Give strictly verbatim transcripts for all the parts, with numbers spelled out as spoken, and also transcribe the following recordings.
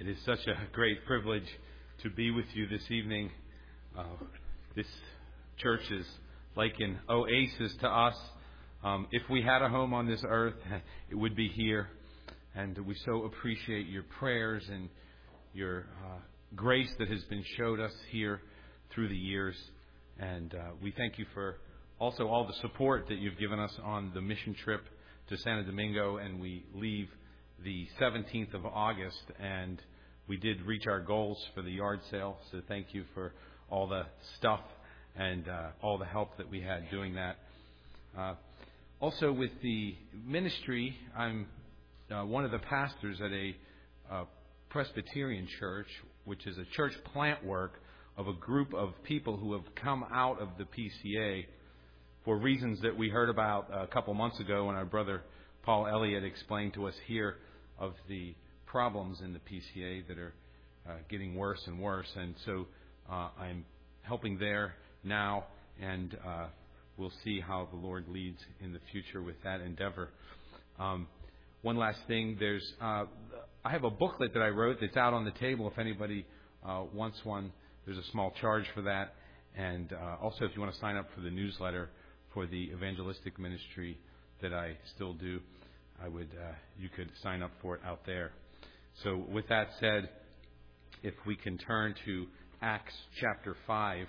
It is such a great privilege to be with you this evening. Uh, this church is like an oasis to us. Um, if we had a home on this earth, it would be here. And we so appreciate your prayers and your uh, grace that has been showed us here through the years. And uh, we thank you for also all the support that you've given us on the mission trip to Santo Domingo. And we leave the seventeenth of August, and we did reach our goals for the yard sale. So thank you for all the stuff and uh, all the help that we had doing that. Uh, also with the ministry, I'm uh, one of the pastors at a uh, Presbyterian church, which is a church plant work of a group of people who have come out of the P C A for reasons that we heard about a couple months ago when our brother Paul Elliott explained to us here of the problems in the P C A that are uh, getting worse and worse. And so uh, I'm helping there now, and uh, we'll see how the Lord leads in the future with that endeavor. Um, one last thing, there's uh, I have a booklet that I wrote that's out on the table if anybody uh, wants one. There's a small charge for that. And uh, also if you want to sign up for the newsletter for the evangelistic ministry that I still do, I would uh, you could sign up for it out there. So with that said, if we can turn to Acts chapter five.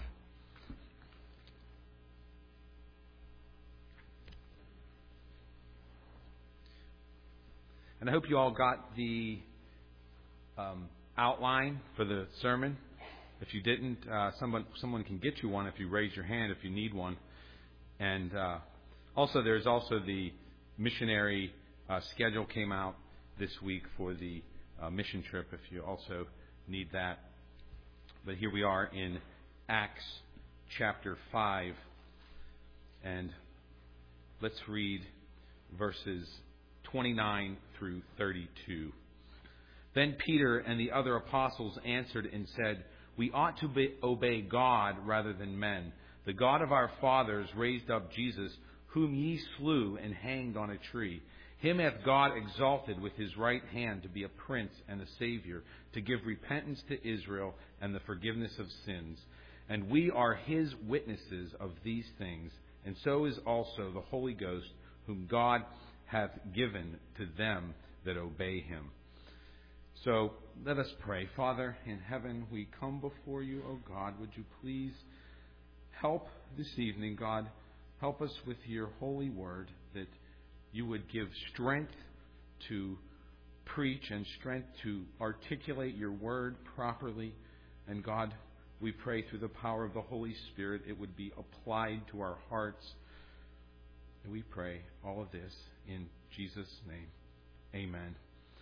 And I hope you all got the um, outline for the sermon. If you didn't, uh, someone someone can get you one if you raise your hand if you need one. And uh, also there's also the missionary uh, schedule came out this week for the uh, mission trip if you also need that. But here we are in Acts chapter five, and let's read verses twenty-nine through thirty-two. Then Peter and the other apostles answered and said, "We ought to be, obey God rather than men. The God of our fathers raised up Jesus, whom ye slew and hanged on a tree. Him hath God exalted with his right hand to be a prince and a savior, to give repentance to Israel and the forgiveness of sins. And we are his witnesses of these things, and so is also the Holy Ghost, whom God hath given to them that obey him." So let us pray. Father in heaven, we come before you, O God. Would you please help this evening, God. Help us with your holy word, that you would give strength to preach and strength to articulate your word properly. And God, we pray through the power of the Holy Spirit it would be applied to our hearts. And we pray all of this in Jesus' name. Amen.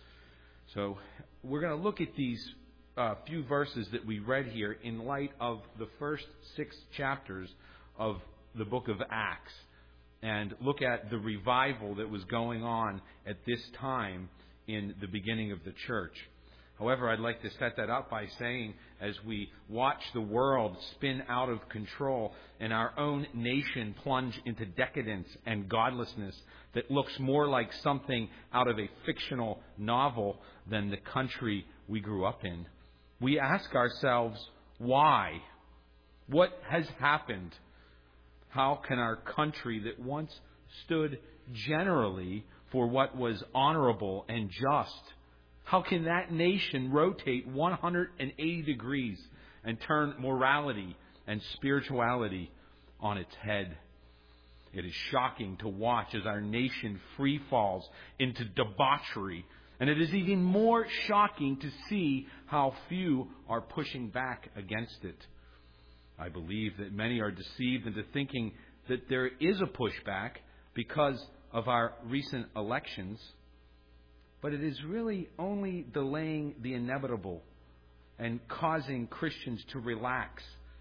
So we're going to look at these uh, few verses that we read here in light of the first six chapters of the book of Acts, and look at the revival that was going on at this time in the beginning of the church. However, I'd like to set that up by saying, as we watch the world spin out of control and our own nation plunge into decadence and godlessness that looks more like something out of a fictional novel than the country we grew up in, we ask ourselves, why? What has happened? How can our country that once stood generally for what was honorable and just, how can that nation rotate one hundred eighty degrees and turn morality and spirituality on its head? It is shocking to watch as our nation free falls into debauchery. And it is even more shocking to see how few are pushing back against it. I believe that many are deceived into thinking that there is a pushback because of our recent elections. But it is really only delaying the inevitable and causing Christians to relax.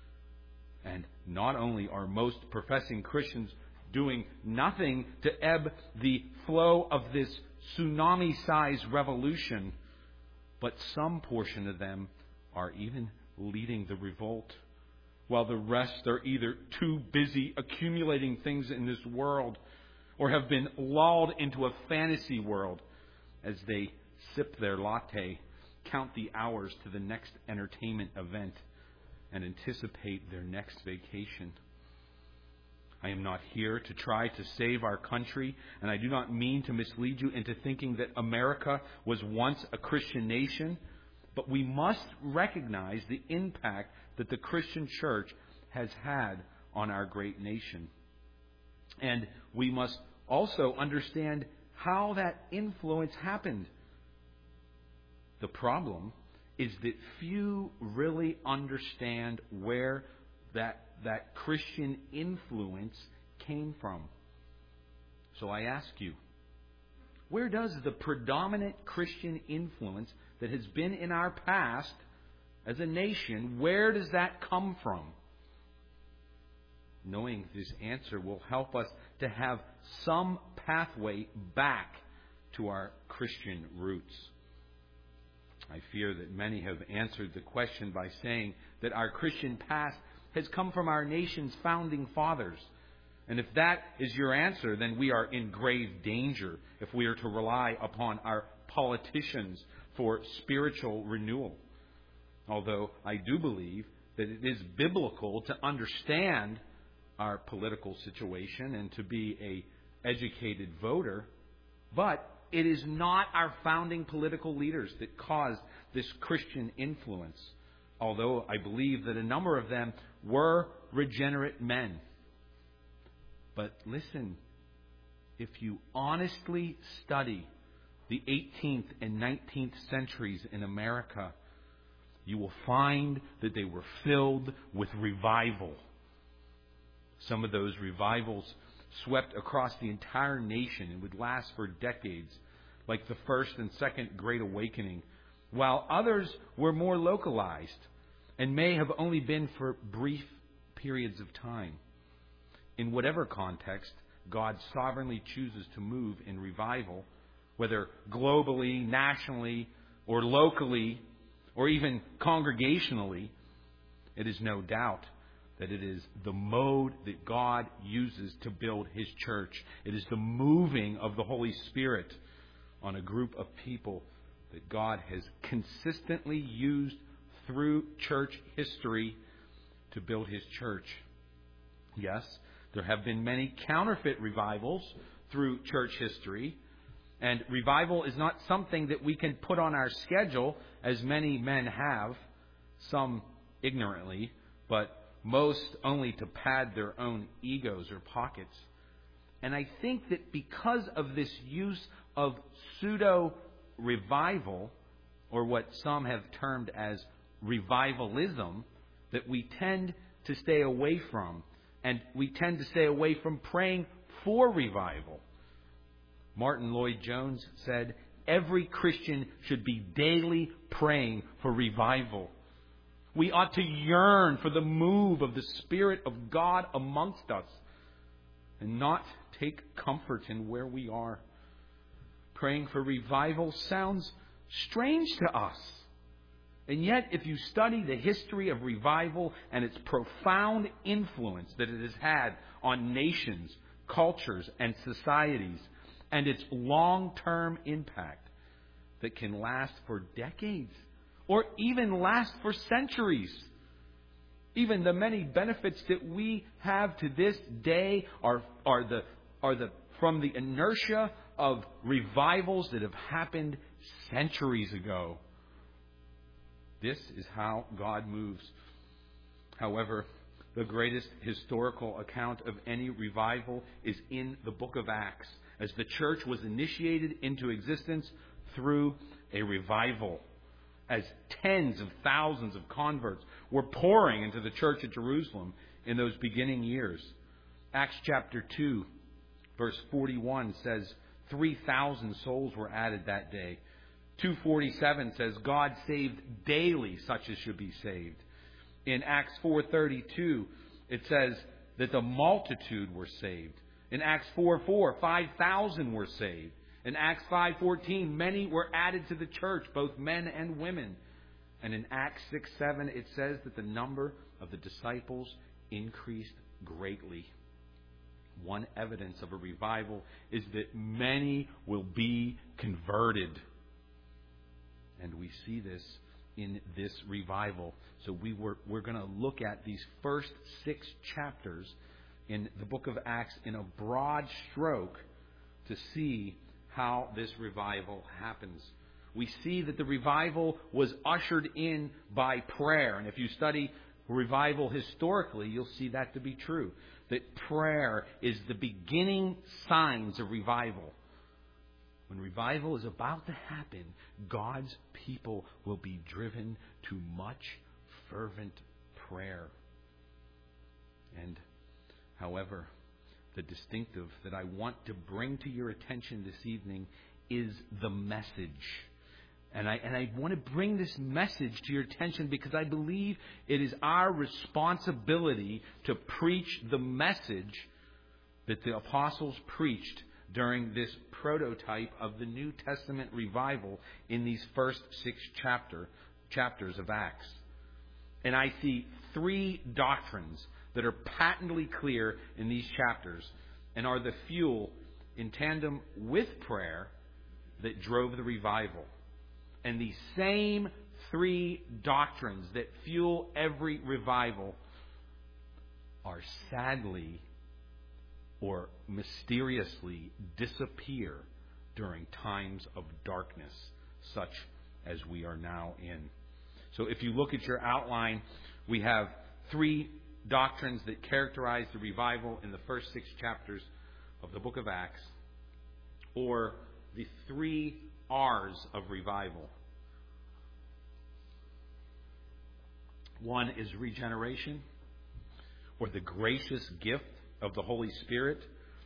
And not only are most professing Christians doing nothing to ebb the flow of this tsunami-sized revolution, but some portion of them are even leading the revolt, while the rest are either too busy accumulating things in this world or have been lulled into a fantasy world as they sip their latte count the hours to the next entertainment event and anticipate their next vacation. I am not here to try to save our country, and I do not mean to mislead you into thinking that America was once a Christian nation, but we must recognize the impact that the Christian church has had on our great nation. And we must also understand how that influence happened. The problem is that few really understand where that, that Christian influence came from. So I ask you, where does the predominant Christian influence that has been in our past as a nation, where does that come from? Knowing this answer will help us to have some pathway back to our Christian roots. I fear that many have answered the question by saying that our Christian past has come from our nation's founding fathers. And if that is your answer, then we are in grave danger if we are to rely upon our politicians for spiritual renewal. Although I do believe that it is biblical to understand our political situation and to be a educated voter, but it is not our founding political leaders that caused this Christian influence, although I believe that a number of them were regenerate men. But listen, if you honestly study the eighteenth and nineteenth centuries in America, you will find that they were filled with revival. Some of those revivals swept across the entire nation and would last for decades, like the First and Second Great Awakening, while others were more localized and may have only been for brief periods of time. In whatever context God sovereignly chooses to move in revival, whether globally, nationally, or locally, or even congregationally, it is no doubt that it is the mode that God uses to build His church. It is the moving of the Holy Spirit on a group of people that God has consistently used through church history to build His church. Yes, there have been many counterfeit revivals through church history, and revival is not something that we can put on our schedule, as many men have, some ignorantly, but most only to pad their own egos or pockets. And I think that because of this use of pseudo-revival, or what some have termed as revivalism, that we tend to stay away from. And we tend to stay away from praying for revival. Martin Lloyd-Jones said, every Christian should be daily praying for revival. We ought to yearn for the move of the Spirit of God amongst us and not take comfort in where we are. Praying for revival sounds strange to us. And yet, if you study the history of revival and its profound influence that it has had on nations, cultures, and societies, and its long-term impact that can last for decades, or even last for centuries. Even the many benefits that we have to this day are, are, the, are the, from the inertia of revivals that have happened centuries ago. This is how God moves. However, the greatest historical account of any revival is in the book of Acts, as the church was initiated into existence through a revival, as tens of thousands of converts were pouring into the church at Jerusalem in those beginning years. Acts chapter two, verse forty-one says, three thousand souls were added that day. two forty-seven says, God saved daily such as should be saved. In Acts four thirty-two, it says that the multitude were saved. In Acts four four, five thousand were saved. In Acts five fourteen, many were added to the church, both men and women. And in Acts six seven, it says that the number of the disciples increased greatly. One evidence of a revival is that many will be converted. And we see this in this revival. So we were, we're going to look at these first six chapters in the book of Acts in a broad stroke to see how this revival happens. We see that the revival was ushered in by prayer. And if you study revival historically, you'll see that to be true. That prayer is the beginning signs of revival. When revival is about to happen, God's people will be driven to much fervent prayer. And, however, the distinctive that I want to bring to your attention this evening is the message. And I, and I want to bring this message to your attention because I believe it is our responsibility to preach the message that the apostles preached during this prototype of the New Testament revival in these first six chapter, chapters of Acts. And I see three doctrines that are patently clear in these chapters and are the fuel in tandem with prayer that drove the revival. And these same three doctrines that fuel every revival are sadly or mysteriously disappear during times of darkness, such as we are now in. So if you look at your outline, we have three doctrines that characterize the revival in the first six chapters of the book of Acts, or the three R's of revival. One is regeneration, or the gracious gift of the Holy Spirit.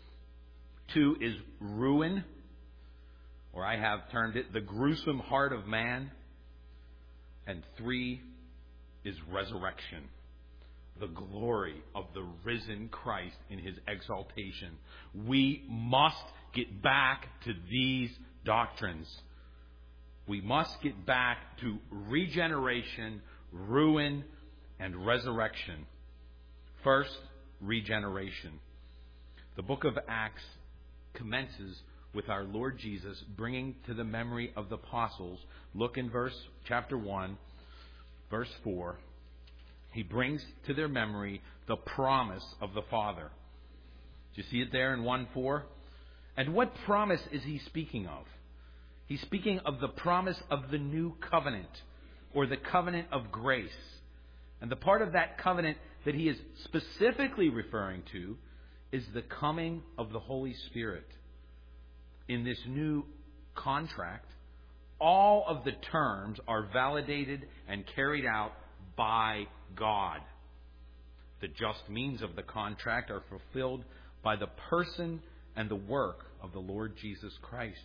Two is ruin, or I have termed it the gruesome heart of man. And three is resurrection, the glory of the risen Christ in His exaltation. We must get back to these doctrines. We must get back to regeneration, ruin, and resurrection. First, regeneration. The book of Acts commences with our Lord Jesus bringing to the memory of the apostles. Look in verse chapter one, verse four. He brings to their memory the promise of the Father. Do you see it there in one four? And what promise is he speaking of? He's speaking of the promise of the new covenant, or the covenant of grace. And the part of that covenant that he is specifically referring to is the coming of the Holy Spirit. In this new contract, all of the terms are validated and carried out by God. The just means of the contract are fulfilled by the person and the work of the Lord Jesus Christ.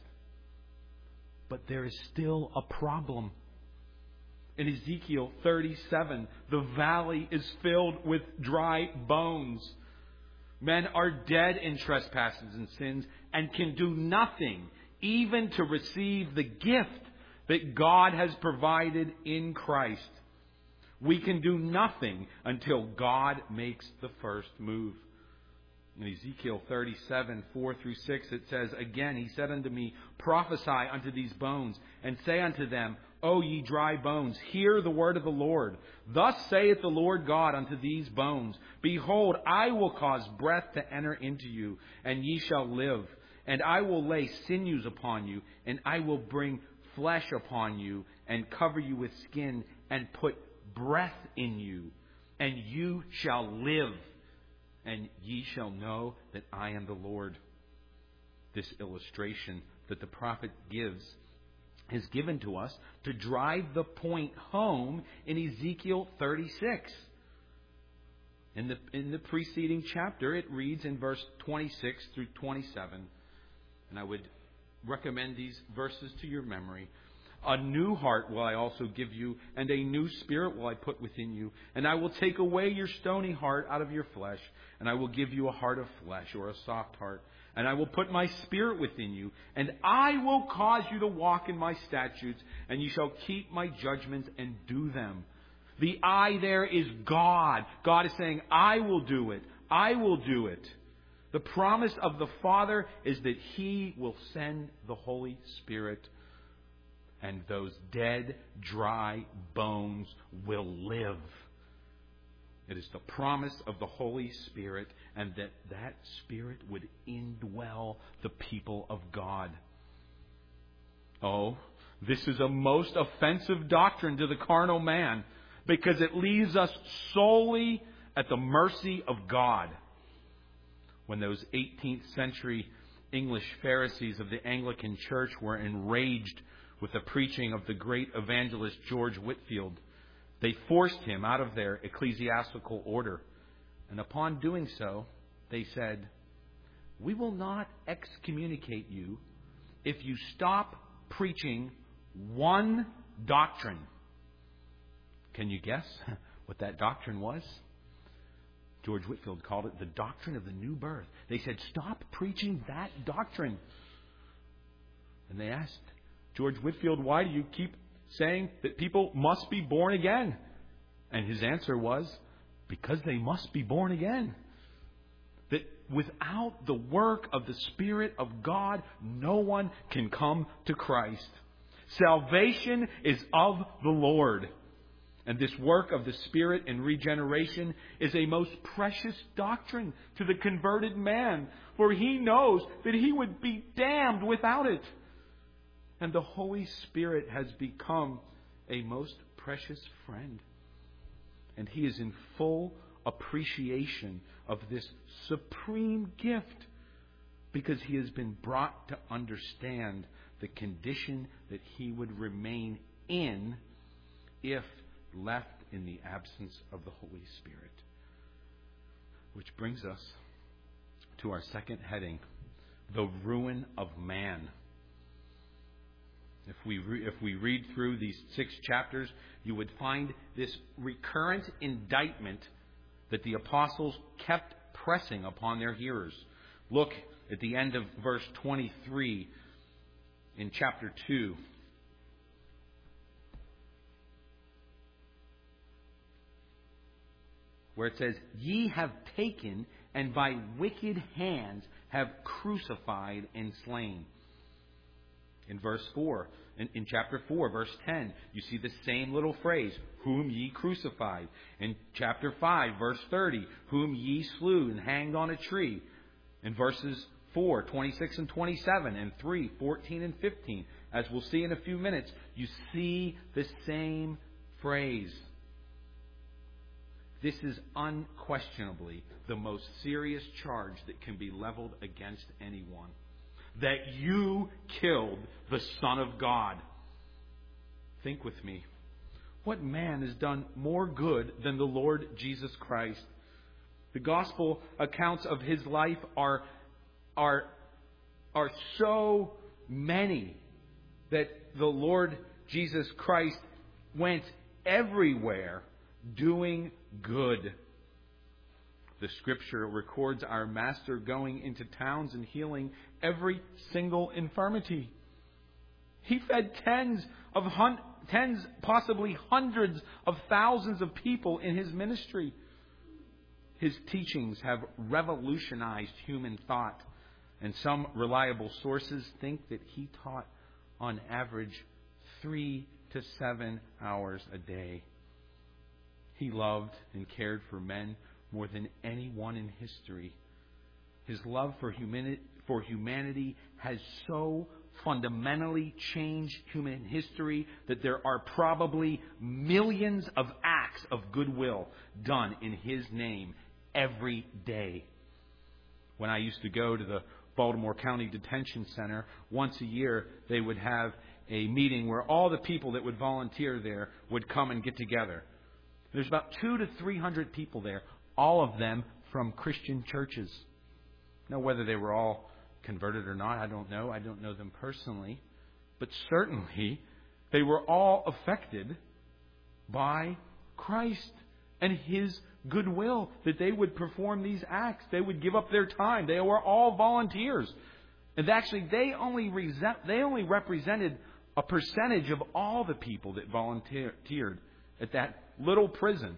But there is still a problem. In Ezekiel thirty-seven, the valley is filled with dry bones. Men are dead in trespasses and sins and can do nothing, even to receive the gift that God has provided in Christ. We can do nothing until God makes the first move. In Ezekiel thirty-seven, four through six, it says, Again, he said unto me, Prophesy unto these bones, and say unto them, O ye dry bones, hear the word of the Lord. Thus saith the Lord God unto these bones, Behold, I will cause breath to enter into you, and ye shall live. And I will lay sinews upon you, and I will bring flesh upon you, and cover you with skin, and put breath in you, and you shall live. And ye shall know that I am the Lord. This illustration that the prophet gives is given to us to drive the point home in Ezekiel thirty-six. In the, in the preceding chapter, it reads in verse twenty-six through twenty-seven, and I would recommend these verses to your memory. A new heart will I also give you, and a new spirit will I put within you. And I will take away your stony heart out of your flesh, and I will give you a heart of flesh, or a soft heart. And I will put my spirit within you, and I will cause you to walk in my statutes, and you shall keep my judgments and do them. The I there is God. God is saying, I will do it. I will do it. The promise of the Father is that He will send the Holy Spirit. and those dead, dry bones will live. It is the promise of the Holy Spirit, and that that Spirit would indwell the people of God. Oh, this is a most offensive doctrine to the carnal man, because it leaves us solely at the mercy of God. When those eighteenth century English Pharisees of the Anglican Church were enraged with the preaching of the great evangelist George Whitefield, they forced him out of their ecclesiastical order. And upon doing so, they said, "We will not excommunicate you if you stop preaching one doctrine." Can you guess what that doctrine was? George Whitefield called it the doctrine of the new birth. They said, "Stop preaching that doctrine." And they asked George Whitefield, "Why do you keep saying that people must be born again?" And his answer was, "Because they must be born again." That without the work of the Spirit of God, no one can come to Christ. Salvation is of the Lord. And this work of the Spirit in regeneration is a most precious doctrine to the converted man, for he knows that he would be damned without it. And the Holy Spirit has become a most precious friend. And he is in full appreciation of this supreme gift, because he has been brought to understand the condition that he would remain in if left in the absence of the Holy Spirit. Which brings us to our second heading, the ruin of man. If we re- if we read through these six chapters, you would find this recurrent indictment that the apostles kept pressing upon their hearers. Look at the end of verse twenty-three in chapter two. Where it says, "Ye have taken and by wicked hands have crucified and slain." In verse four, in, in chapter four, verse ten, you see the same little phrase, "whom ye crucified." In chapter five, verse thirty, "whom ye slew and hanged on a tree." In verses four, twenty-six and twenty-seven, and three, fourteen and fifteen, as we'll see in a few minutes, you see the same phrase. This is unquestionably the most serious charge that can be leveled against anyone. That you killed the Son of God. Think with me. What man has done more good than the Lord Jesus Christ? The gospel accounts of his life are, are, are so many that the Lord Jesus Christ went everywhere doing good. The Scripture records our Master going into towns and healing every single infirmity. He fed tens of hun- tens, possibly hundreds of thousands of people in his ministry. His teachings have revolutionized human thought, and some reliable sources think that he taught on average three to seven hours a day. He loved and cared for men more than anyone in history. His love for humani- for humanity has so fundamentally changed human history that there are probably millions of acts of goodwill done in his name every day. When I used to go to the Baltimore County Detention Center, once a year they would have a meeting where all the people that would volunteer there would come and get together. There's about two to three hundred people there, all of them from Christian churches. Now, whether they were all converted or not, I don't know. I don't know them personally. But certainly, they were all affected by Christ and His goodwill, that they would perform these acts. They would give up their time. They were all volunteers. And actually, they only, resent, they only represented a percentage of all the people that volunteered at that little prison.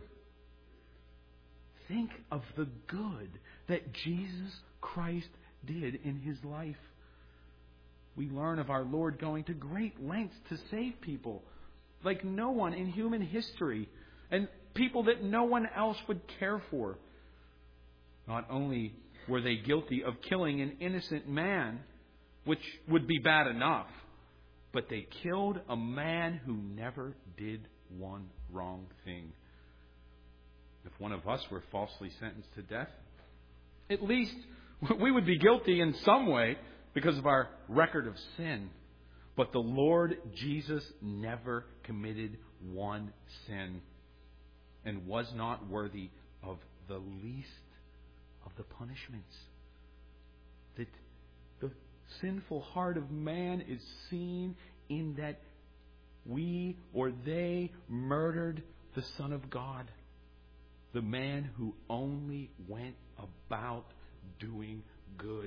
Think of the good that Jesus Christ did in His life. we learn of our Lord going to great lengths to save people, like no one in human history, and people that no one else would care for. Not only were they guilty of killing an innocent man, which would be bad enough, but they killed a man who never did one wrong thing. If one of us were falsely sentenced to death, at least we would be guilty in some way because of our record of sin. But the Lord Jesus never committed one sin and was not worthy of the least of the punishments. That the sinful heart of man is seen in that we or they murdered the Son of God, the man who only went about doing good.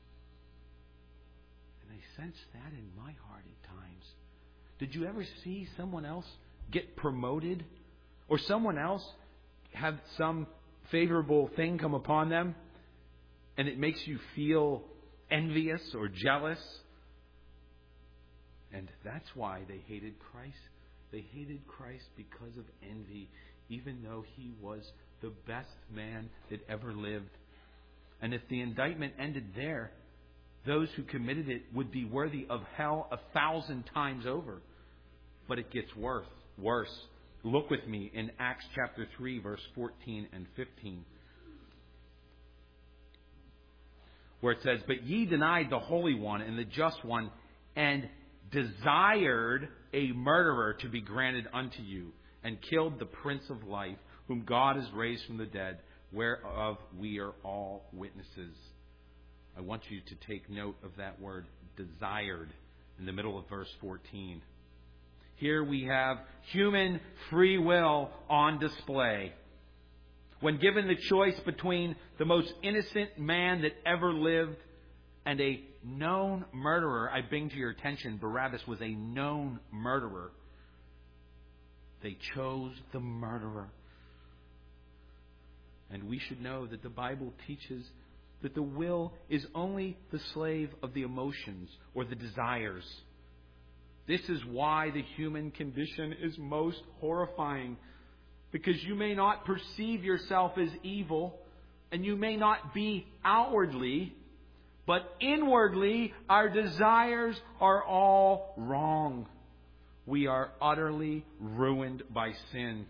And I sense that in my heart at times. Did you ever see someone else get promoted, or someone else have some favorable thing come upon them, and it makes you feel envious or jealous? And that's why they hated Christ. They hated Christ because of envy, even though He was the best man that ever lived. And if the indictment ended there, those who committed it would be worthy of hell a thousand times over. But it gets worse. Worse. Look with me in Acts chapter three, verse fourteen and fifteen. Where it says, "But ye denied the Holy One and the Just One, and desired a murderer to be granted unto you, and killed the Prince of Life, whom God has raised from the dead, whereof we are all witnesses." I want you to take note of that word, desired, in the middle of verse fourteen. Here we have human free will on display. When given the choice between the most innocent man that ever lived and a known murderer, I bring to your attention, Barabbas was a known murderer. They chose the murderer. And we should know that the Bible teaches that the will is only the slave of the emotions or the desires. This is why the human condition is most horrifying, because you may not perceive yourself as evil, and you may not be outwardly, but inwardly our desires are all wrong. We are utterly ruined by sin.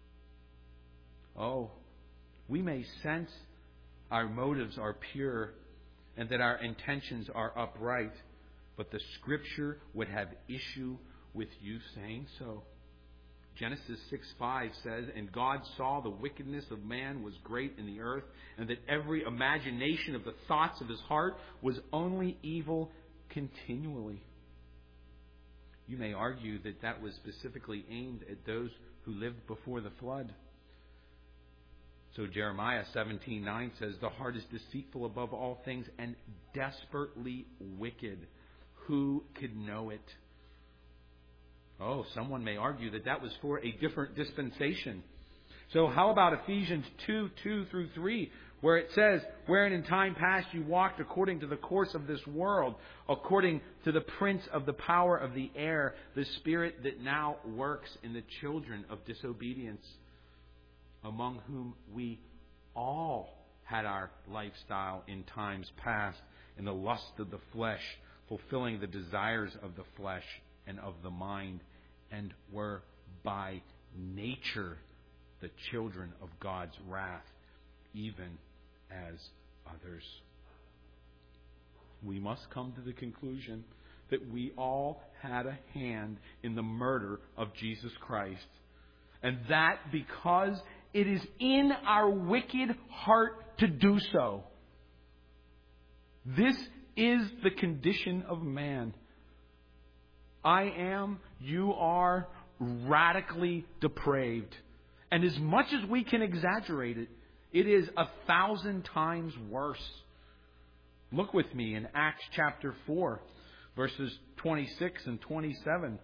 Oh, we may sense our motives are pure and that our intentions are upright, but the Scripture would have issue with you saying so. Genesis six five says, "And God saw the wickedness of man was great in the earth, and that every imagination of the thoughts of his heart was only evil continually." You may argue that that was specifically aimed at those who lived before the flood. So Jeremiah seventeen nine says, "The heart is deceitful above all things and desperately wicked. Who could know it?" Oh, someone may argue that that was for a different dispensation. So how about Ephesians two, two through three, where it says, "Wherein in time past you walked according to the course of this world, according to the prince of the power of the air, the spirit that now works in the children of disobedience, among whom we all had our lifestyle in times past, in the lust of the flesh, fulfilling the desires of the flesh and of the mind, and were by nature the children of God's wrath, even as others." We must come to the conclusion that we all had a hand in the murder of Jesus Christ, and that because it is in our wicked heart to do so. This is the condition of man. I am, you are, radically depraved. And as much as we can exaggerate it, it is a thousand times worse. Look with me in Acts chapter four, verses twenty-six and twenty-seven.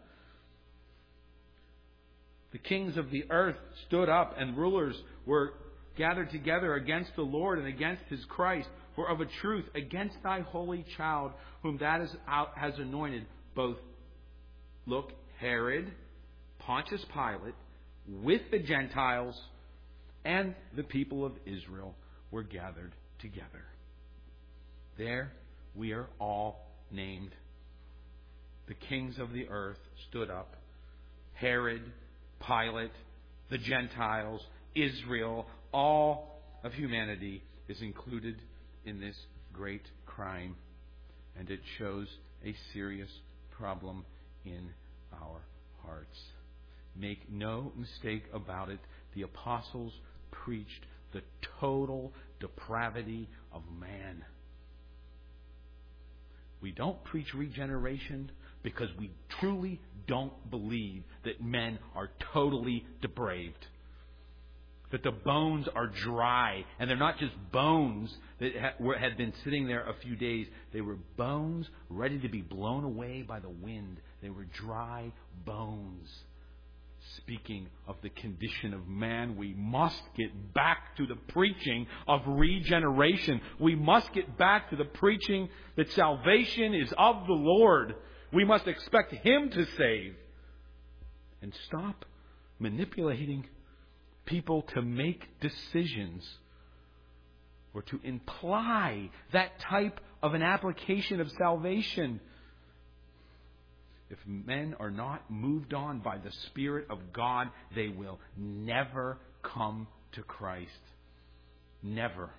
"The kings of the earth stood up, and rulers were gathered together against the Lord and against His Christ, For of a truth, against thy holy child, whom that is out, has anointed, both, look, Herod, Pontius Pilate, with the Gentiles and the people of Israel were gathered together. There we are all named. The kings of the earth stood up. Herod, Pilate, the Gentiles, Israel, all of humanity is included in this great crime. And it shows a serious problem in our hearts. Make no mistake about it. The apostles preached the total depravity of man. We don't preach regeneration because we truly don't believe that men are totally depraved. That the bones are dry. And they're not just bones that had been sitting there a few days. They were bones ready to be blown away by the wind. They were dry bones. Speaking of the condition of man, we must get back to the preaching of regeneration. We must get back to the preaching that salvation is of the Lord. We must expect Him to save. And stop manipulating people to make decisions or to imply that type of an application of salvation. If men are not moved on by the Spirit of God, they will never come to Christ. Never.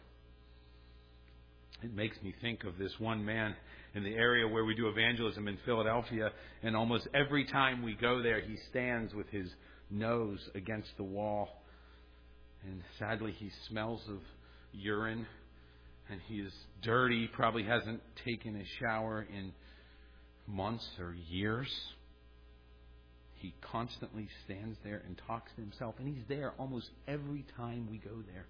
It makes me think of this one man in the area where we do evangelism in Philadelphia, and almost every time we go there, he stands with his nose against the wall. And sadly, he smells of urine, and he is dirty, probably hasn't taken a shower in months or years. He constantly stands there and talks to himself, and he's there almost every time we go there.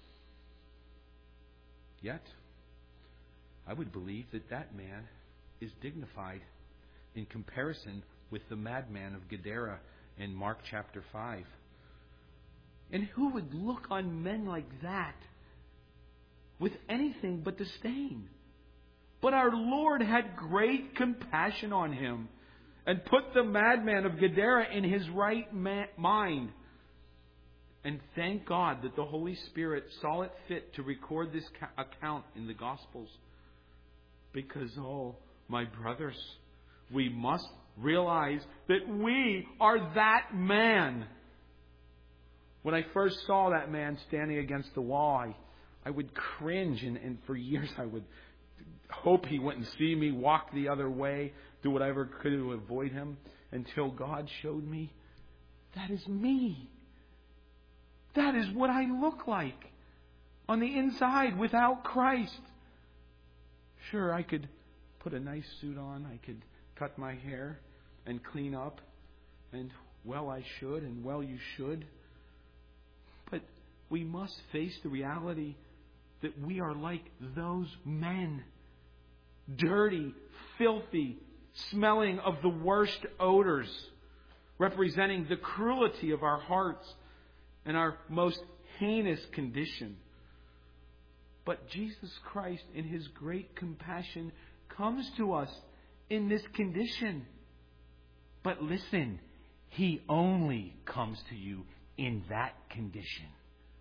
Yet, I would believe that that man is dignified in comparison with the madman of Gadara in Mark chapter five. And who would look on men like that with anything but disdain? But our Lord had great compassion on him and put the madman of Gadara in his right ma- mind. And thank God that the Holy Spirit saw it fit to record this ca- account in the Gospels. Because, oh, my brothers, we must realize that we are that man. When I first saw that man standing against the wall, I, I would cringe, and, and for years I would hope he wouldn't see me, walk the other way, do whatever I could to avoid him, until God showed me, that is me. That is what I look like on the inside without Christ. Sure, I could put a nice suit on, I could cut my hair and clean up, and well, I should, and well, you should. But we must face the reality that we are like those men. Dirty, filthy, smelling of the worst odors, representing the cruelty of our hearts and our most heinous condition. But Jesus Christ, in His great compassion, comes to us in this condition. But listen, He only comes to you in that condition.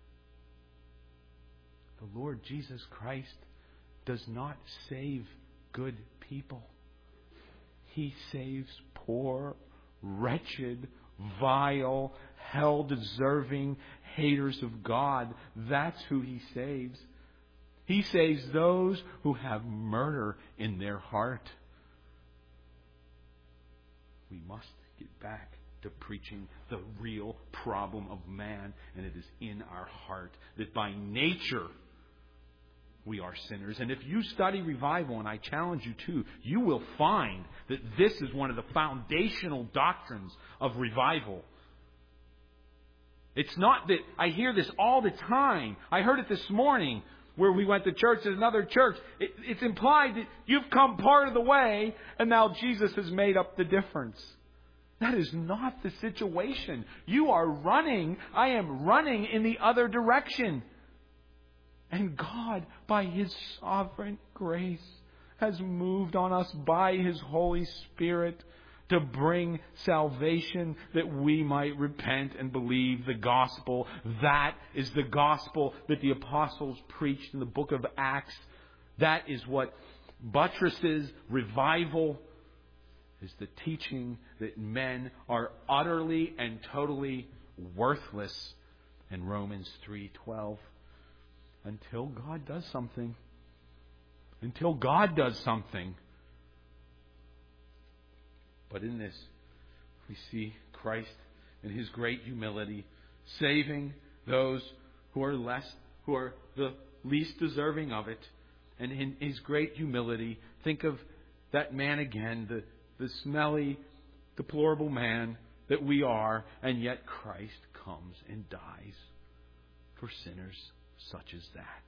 The Lord Jesus Christ does not save good people. He saves poor, wretched, vile, hell-deserving haters of God. That's who He saves. He saves those who have murder in their heart. We must get back to preaching the real problem of man, and it is in our heart that by nature we are sinners. And if you study revival, and I challenge you to, you will find that this is one of the foundational doctrines of revival. It's not that I hear this all the time. I heard it this morning where we went to church at another church. It, it's implied that you've come part of the way and now Jesus has made up the difference. That is not the situation. You are running. I am running in the other direction. And God, by His sovereign grace, has moved on us by His Holy Spirit to bring salvation that we might repent and believe the gospel. That is the gospel that the apostles preached in the book of Acts. That is what buttresses revival, is the teaching that men are utterly and totally worthless in Romans three twelve. Until God does something. Until God does something. But in this, we see Christ in His great humility, saving those who are less, who are the least deserving of it. And in His great humility, think of that man again, the, the smelly, deplorable man that we are, and yet Christ comes and dies for sinners such as that.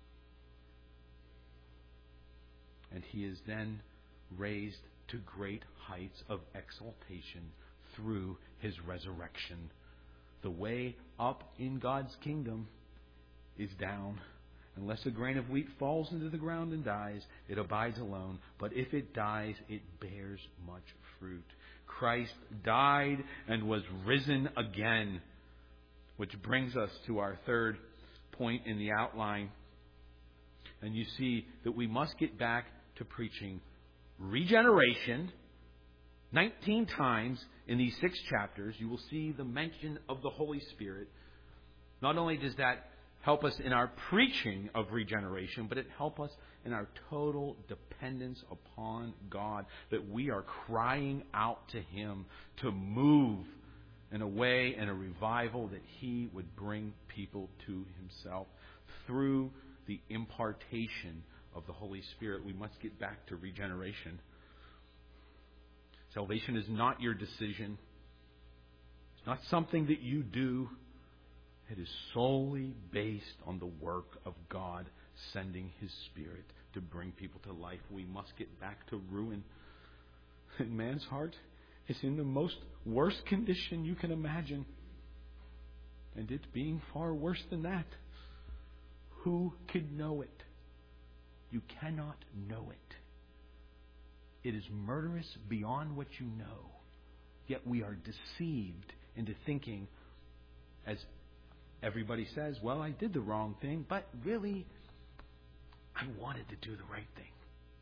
And He is then raised to great heights of exaltation through His resurrection. The way up in God's kingdom is down. Unless a grain of wheat falls into the ground and dies, it abides alone. But if it dies, it bears much fruit. Christ died and was risen again. Which brings us to our third point in the outline. And you see that we must get back to preaching regeneration. nineteen times in these six chapters, you will see the mention of the Holy Spirit. Not only does that help us in our preaching of regeneration, but it helps us in our total dependence upon God, that we are crying out to Him to move in a way and a revival that He would bring people to Himself through the impartation of the Holy Spirit. We must get back to regeneration. Salvation is not your decision. It's not something that you do. It is solely based on the work of God sending His Spirit to bring people to life. We must get back to ruin. And man's heart is in the most worst condition you can imagine. And it's being far worse than that. Who could know it? You cannot know it. It is murderous beyond what you know. Yet we are deceived into thinking, as everybody says, well, I did the wrong thing, but really, I wanted to do the right thing.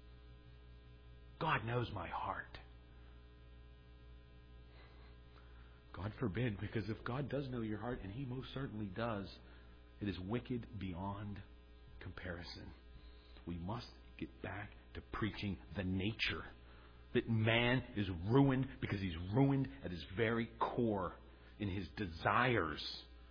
God knows my heart. God forbid, because if God does know your heart, and He most certainly does, it is wicked beyond comparison. We must get back to preaching the nature that man is ruined because he's ruined at his very core in his desires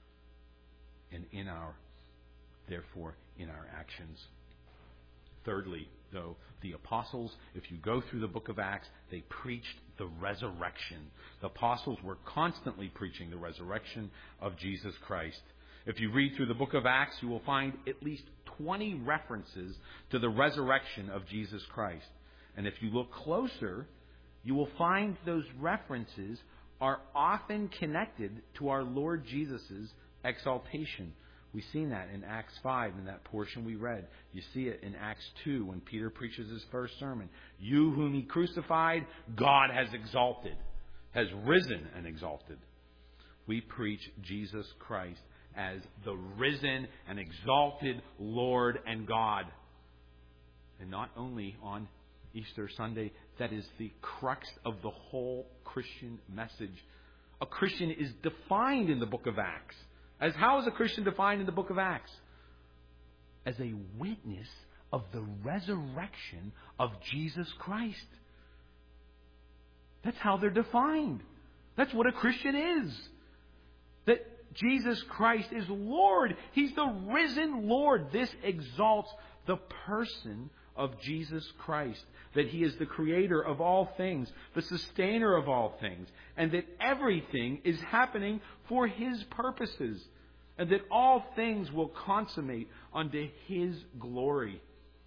and in our, therefore, in our actions. Thirdly, though, the apostles, if you go through the book of Acts, they preached the resurrection. The apostles were constantly preaching the resurrection of Jesus Christ. If you read through the book of Acts, you will find at least twenty references to the resurrection of Jesus Christ. And if you look closer, you will find those references are often connected to our Lord Jesus' exaltation. We've seen that in Acts five, in that portion we read. You see it in Acts two, when Peter preaches his first sermon. You whom He crucified, God has exalted, has risen and exalted. We preach Jesus Christ as the risen and exalted Lord and God. And not only on Easter Sunday, that is the crux of the whole Christian message. A Christian is defined in the book of Acts. As how is a Christian defined in the book of Acts? As a witness of the resurrection of Jesus Christ. That's how they're defined. That's what a Christian is. That Jesus Christ is Lord. He's the risen Lord. This exalts the person of Jesus Christ. That He is the creator of all things, the sustainer of all things, and that everything is happening for His purposes, and that all things will consummate unto His glory.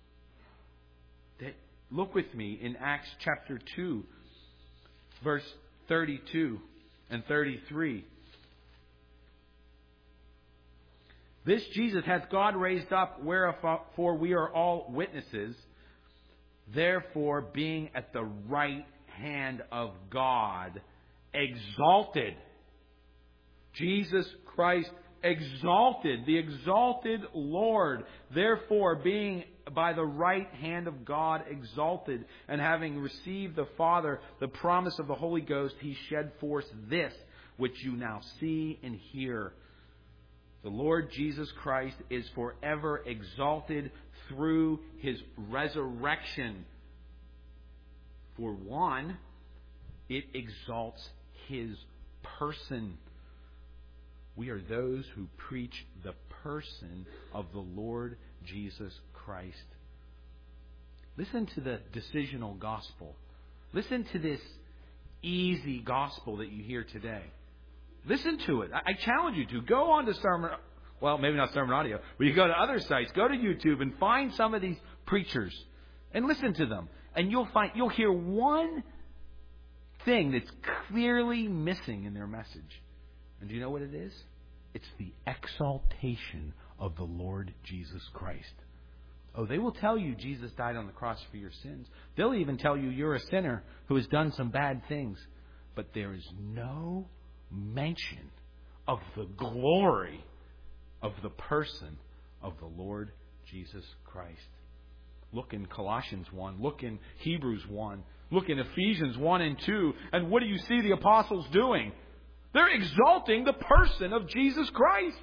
That, look with me in Acts chapter two, verse thirty-two and thirty-three. This Jesus hath God raised up, wherefore we are all witnesses. Therefore, being at the right hand of God, exalted. Jesus Christ exalted, the exalted Lord. Therefore, being by the right hand of God exalted, and having received the Father the promise of the Holy Ghost, He shed forth this, which you now see and hear. The Lord Jesus Christ is forever exalted through His resurrection. For one, it exalts His person. We are those who preach the person of the Lord Jesus Christ. Listen to the decisional gospel. Listen to this easy gospel that you hear today. Listen to it. I challenge you to. Go on to Sermon, well, maybe not Sermon Audio, but you go to other sites. Go to YouTube and find some of these preachers and listen to them. And you'll find, you'll hear one thing that's clearly missing in their message. And do you know what it is? It's the exaltation of the Lord Jesus Christ. Oh, they will tell you Jesus died on the cross for your sins. They'll even tell you you're a sinner who has done some bad things. But there is no mention of the glory of the person of the Lord Jesus Christ. Look in Colossians one. Look in Hebrews one. Look in Ephesians one and two. And what do you see the apostles doing? They're exalting the person of Jesus Christ.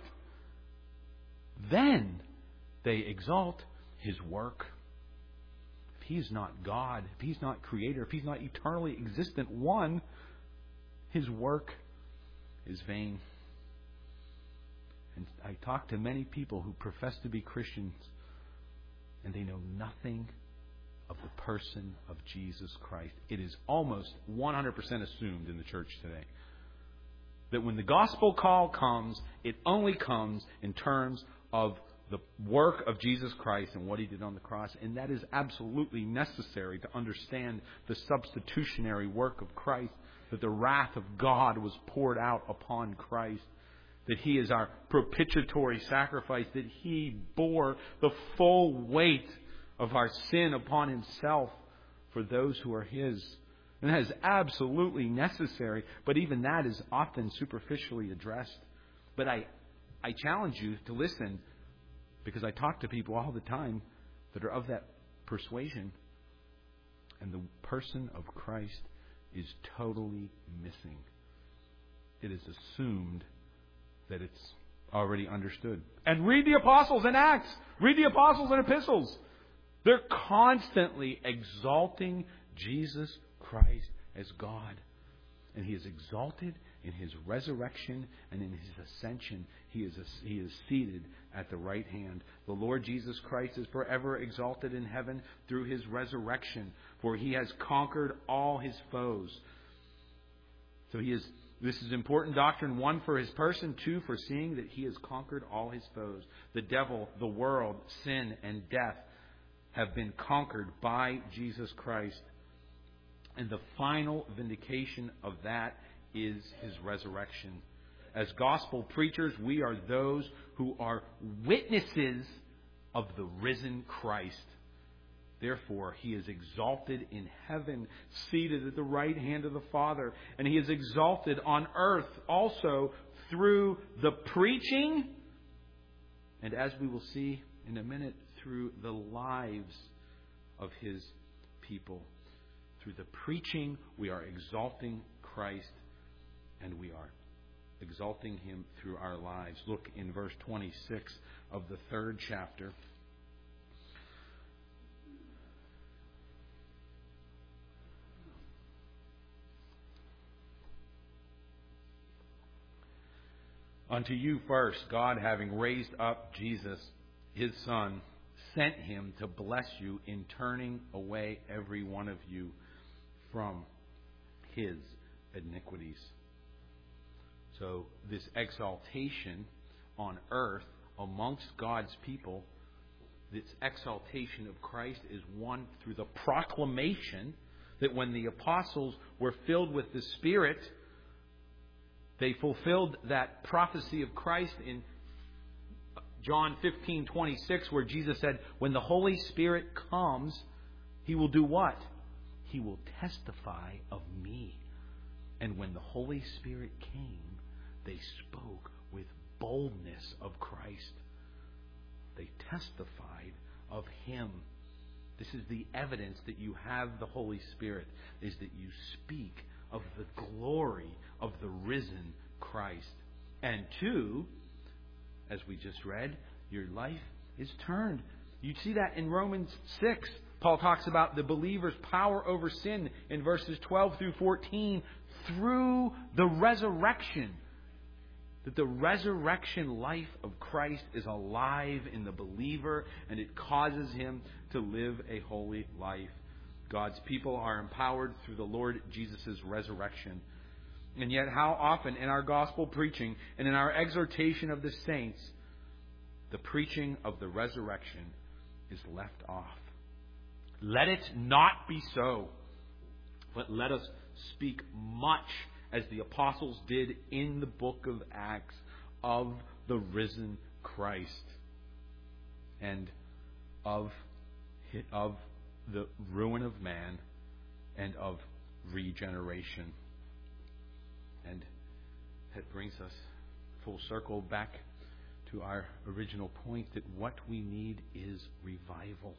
Then they exalt His work. If He is not God, if He's not Creator, if He's not eternally existent one, His work is vain. And I talk to many people who profess to be Christians, and they know nothing of the person of Jesus Christ. It is almost one hundred percent assumed in the church today that when the gospel call comes, it only comes in terms of the work of Jesus Christ and what He did on the cross. And that is absolutely necessary to understand the substitutionary work of Christ, that the wrath of God was poured out upon Christ, that He is our propitiatory sacrifice, that He bore the full weight of our sin upon Himself for those who are His. And that is absolutely necessary, but even that is often superficially addressed. But I, I challenge you to listen, because I talk to people all the time that are of that persuasion, and the person of Christ is totally missing. It is assumed that it's already understood. And read the apostles in Acts. Read the apostles in epistles. They're constantly exalting Jesus Christ as God. And He is exalted in His resurrection and in His ascension. He is, he is seated at the right hand. The Lord Jesus Christ is forever exalted in heaven through His resurrection, for He has conquered all His foes. So He is. This is important doctrine. One, for His person. Two, for seeing that He has conquered all His foes. The devil, the world, sin, and death have been conquered by Jesus Christ. And the final vindication of that is His resurrection. As gospel preachers, we are those who are witnesses of the risen Christ. Therefore, He is exalted in heaven, seated at the right hand of the Father. And He is exalted on earth also through the preaching, and as we will see in a minute, through the lives of His people. Through the preaching, we are exalting Christ, and we are exalting Him through our lives. Look in verse twenty-six of the third chapter. Unto you first, God, having raised up Jesus, His Son, sent Him to bless you in turning away every one of you from his iniquities. So this exaltation on earth amongst God's people, this exaltation of Christ is one through the proclamation that when the apostles were filled with the Spirit, they fulfilled that prophecy of Christ in John fifteen twenty-six, where Jesus said, when the Holy Spirit comes, He will do what? He will testify of me. And when the Holy Spirit came, they spoke with boldness of Christ. They testified of Him. This is the evidence that you have the Holy Spirit, is that you speak of the glory of the risen Christ. And two, as we just read, your life is turned. You see that in Romans six. Paul talks about the believer's power over sin in verses twelve through fourteen through the resurrection. That the resurrection life of Christ is alive in the believer, and it causes him to live a holy life. God's people are empowered through the Lord Jesus' resurrection. And yet how often in our gospel preaching and in our exhortation of the saints, the preaching of the resurrection is left off. Let it not be so, but let us speak much, as the apostles did in the book of Acts, of the risen Christ and of, of the ruin of man and of regeneration. And that brings us full circle back to our original point that what we need is revival.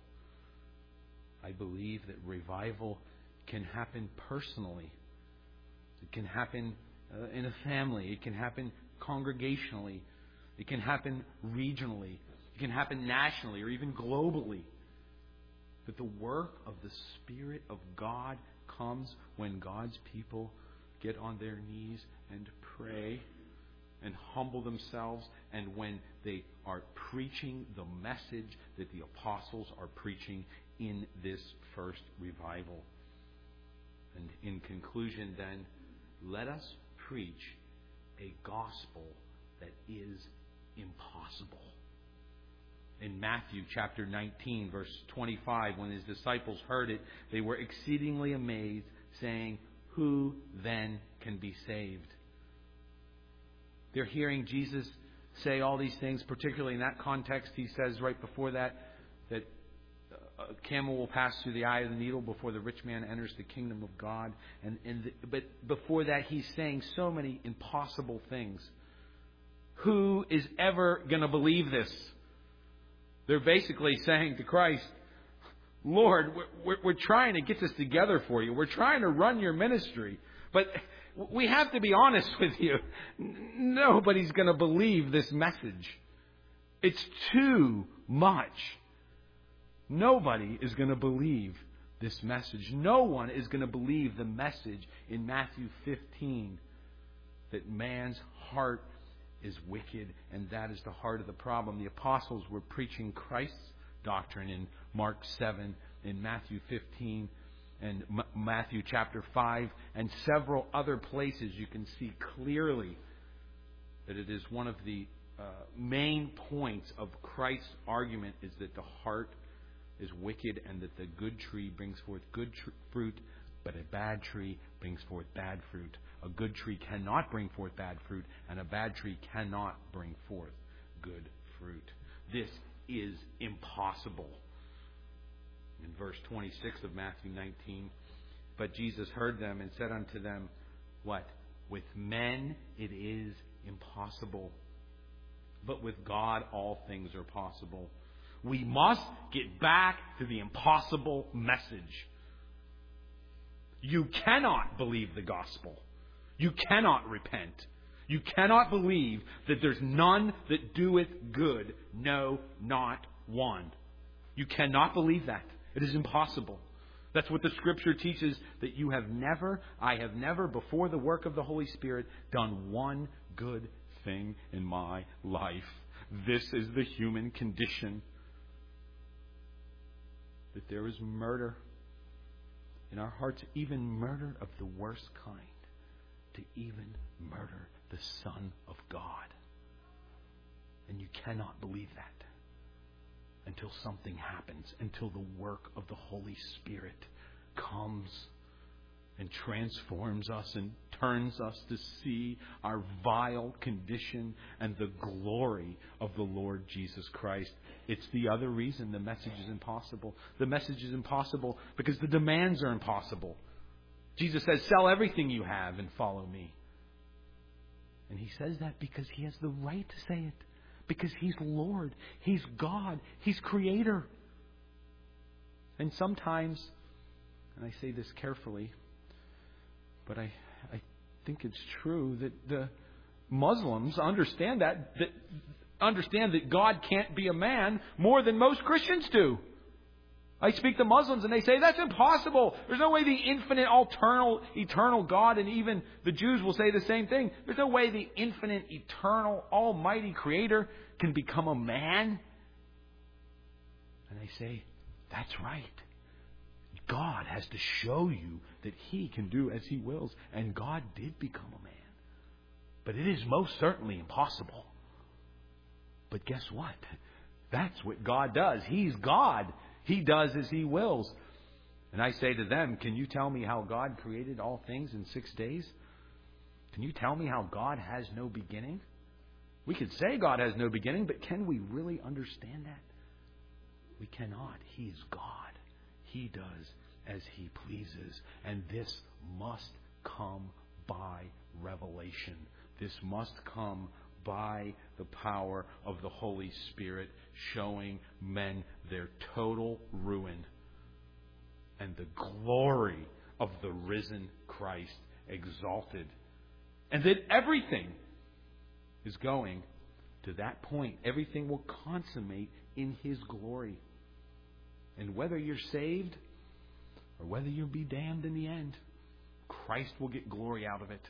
I believe that revival can happen personally. It can happen uh, in a family. It can happen congregationally. It can happen regionally. It can happen nationally or even globally. But the work of the Spirit of God comes when God's people get on their knees and pray and humble themselves, and when they are preaching the message that the apostles are preaching in this first revival. And in conclusion, then, let us preach a gospel that is impossible. In Matthew chapter nineteen, verse twenty-five, when His disciples heard it, they were exceedingly amazed, saying, "Who then can be saved?" They're hearing Jesus say all these things, particularly in that context. He says right before that, that a camel will pass through the eye of the needle before the rich man enters the kingdom of God. And, and the, but before that, He's saying so many impossible things. Who is ever going to believe this? They're basically saying to Christ, Lord, we're, we're, we're trying to get this together for you. We're trying to run your ministry. But we have to be honest with you. Nobody's going to believe this message. It's too much. Nobody is going to believe this message. No one is going to believe the message in Matthew fifteen that man's heart is wicked, and that is the heart of the problem. The apostles were preaching Christ's doctrine in Mark seven, in Matthew fifteen, and M- Matthew chapter five, and several other places. You can see clearly that it is one of the uh, main points of Christ's argument is that the heart is wicked, and that the good tree brings forth good tr- fruit, but a bad tree brings forth bad fruit. A good tree cannot bring forth bad fruit, and a bad tree cannot bring forth good fruit. This is impossible. In verse twenty-six of Matthew nineteen, but Jesus heard them and said unto them, what? With men it is impossible, but with God all things are possible. We must get back to the impossible message. You cannot believe the gospel. You cannot repent. You cannot believe that there's none that doeth good, no, not one. You cannot believe that. It is impossible. That's what the Scripture teaches, that you have never, I have never, before the work of the Holy Spirit, done one good thing in my life. This is the human condition. That there is murder in our hearts, even murder of the worst kind, to even murder the Son of God. And you cannot believe that until something happens, until the work of the Holy Spirit comes and transforms us and turns us to see our vile condition and the glory of the Lord Jesus Christ. It's the other reason the message is impossible. The message is impossible because the demands are impossible. Jesus says, sell everything you have and follow me. And he says that because he has the right to say it. Because he's Lord. He's God. He's Creator. And sometimes, and I say this carefully, but I, I think it's true that the Muslims understand that, that understand that God can't be a man more than most Christians do. I speak to Muslims and they say, that's impossible. There's no way the infinite, eternal, eternal God, and even the Jews will say the same thing. There's no way the infinite, eternal, almighty Creator can become a man. And they say, that's right. God has to show you that He can do as He wills. And God did become a man. But it is most certainly impossible. But guess what? That's what God does. He's God. He does as He wills. And I say to them, can you tell me how God created all things in six days? Can you tell me how God has no beginning? We could say God has no beginning, but can we really understand that? We cannot. He is God. He does as He pleases. And this must come by revelation. This must come by the power of the Holy Spirit, showing men their total ruin and the glory of the risen Christ exalted. And that everything is going to that point. Everything will consummate in His glory. And whether you're saved or whether you'll be damned in the end, Christ will get glory out of it.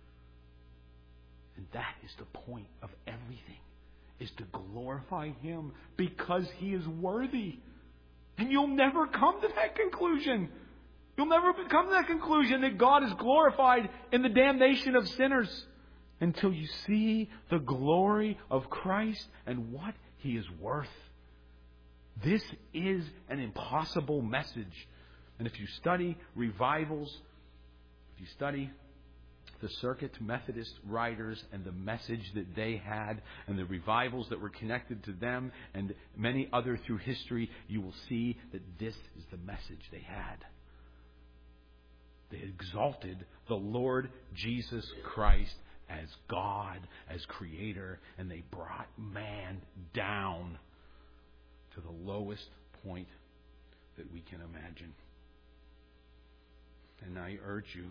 And that is the point of everything, is to glorify Him because He is worthy. And you'll never come to that conclusion. You'll never come to that conclusion that God is glorified in the damnation of sinners until you see the glory of Christ and what He is worth. This is an impossible message. And if you study revivals, if you study the Circuit Methodist writers and the message that they had and the revivals that were connected to them and many other through history, you will see that this is the message they had. They exalted the Lord Jesus Christ as God, as Creator, and they brought man down to the lowest point that we can imagine. And I urge you,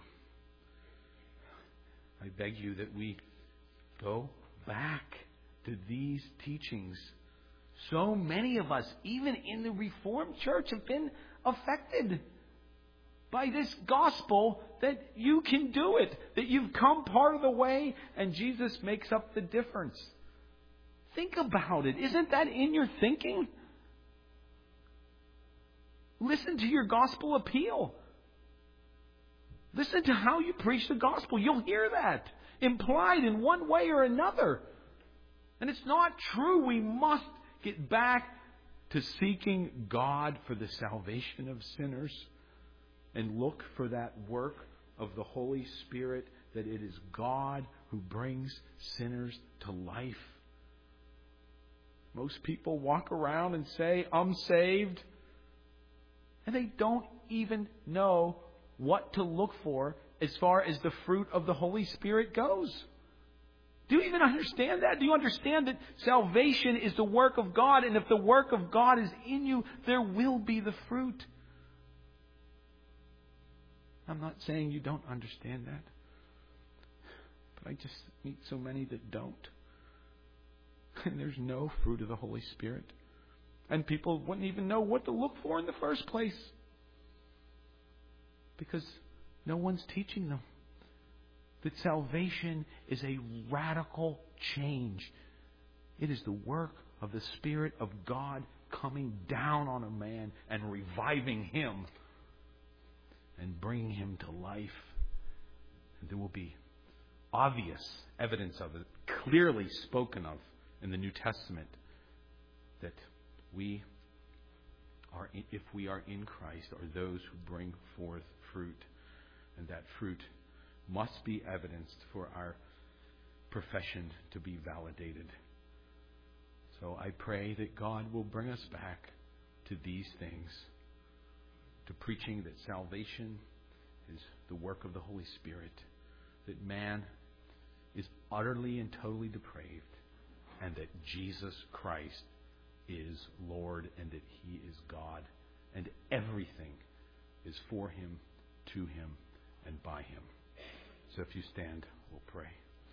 I beg you that we go back to these teachings. So many of us, even in the Reformed Church, have been affected by this gospel that you can do it, that you've come part of the way and Jesus makes up the difference. Think about it. Isn't that in your thinking? Listen to your gospel appeal. Listen to how you preach the gospel. You'll hear that implied in one way or another. And it's not true. We must get back to seeking God for the salvation of sinners and look for that work of the Holy Spirit, that it is God who brings sinners to life. Most people walk around and say, I'm saved. And they don't even know what to look for as far as the fruit of the Holy Spirit goes. Do you even understand that? Do you understand that salvation is the work of God, and if the work of God is in you, there will be the fruit? I'm not saying you don't understand that, but I just meet so many that don't. And there's no fruit of the Holy Spirit. And people wouldn't even know what to look for in the first place, because no one's teaching them that salvation is a radical change. It is the work of the Spirit of God coming down on a man and reviving him and bringing him to life. And there will be obvious evidence of it, clearly spoken of in the New Testament, that we are, if we are in Christ, are those who bring forth fruit. And that fruit must be evidenced for our profession to be validated. So I pray that God will bring us back to these things, to preaching that salvation is the work of the Holy Spirit, that man is utterly and totally depraved, and that Jesus Christ is Lord, and that He is God, and everything is for Him, to Him, and by Him. So if you stand, we'll pray.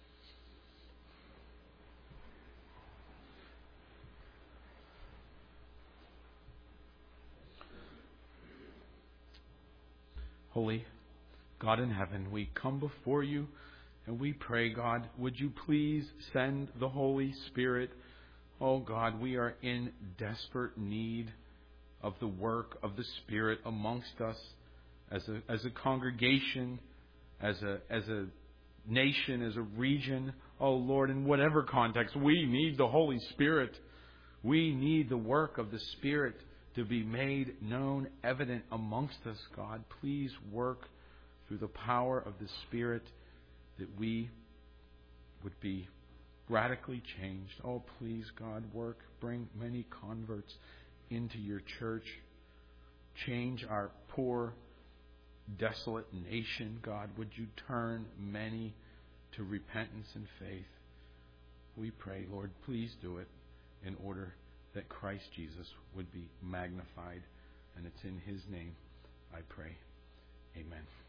Holy God in heaven, we come before you and we pray, God, would you please send the Holy Spirit? Oh God, we are in desperate need of the work of the Spirit amongst us as a as a congregation, as a as a nation, as a region. Oh Lord, in whatever context, we need the Holy Spirit. We need the work of the Spirit to be made known, evident amongst us, God. Please work through the power of the Spirit that we would be radically changed. Oh, please, God, work. Bring many converts into your church. Change our poor, desolate nation, God. Would you turn many to repentance and faith? We pray, Lord, please do it in order that Christ Jesus would be magnified. And it's in His name I pray. Amen.